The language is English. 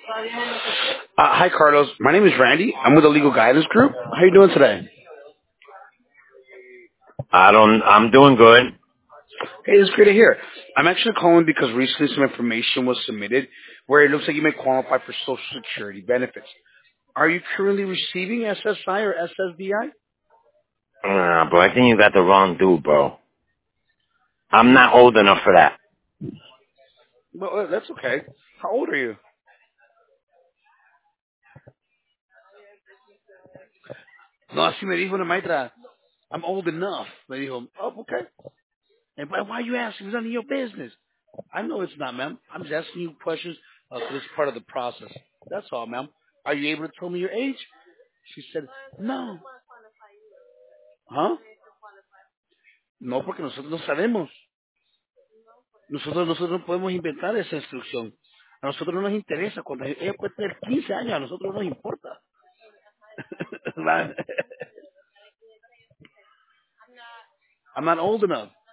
Hi, Carlos. My name is Randy. I'm with the Legal Guidance Group. How are you doing today? I'm doing good. Hey, it's great to hear. I'm actually calling because recently some information was submitted where it looks like you may qualify for Social Security benefits. Are you currently receiving SSI or SSDI? Bro, I think you got the wrong dude, bro. I'm not old enough for that. Well, that's okay. How old are you? No, así me dijo una maestra. I'm old enough. Me dijo, oh, okay. And why are you asking? It's none of your business. I know it's not, ma'am. I'm just asking you questions for this part of the process. That's all, ma'am. Are you able to tell me your age? She said, no. ¿Ah? No, porque nosotros no sabemos. Nosotros no podemos inventar esa instrucción. A nosotros no nos interesa. Cuando ella puede tener 15 años, a nosotros no nos importa. I'm not old enough.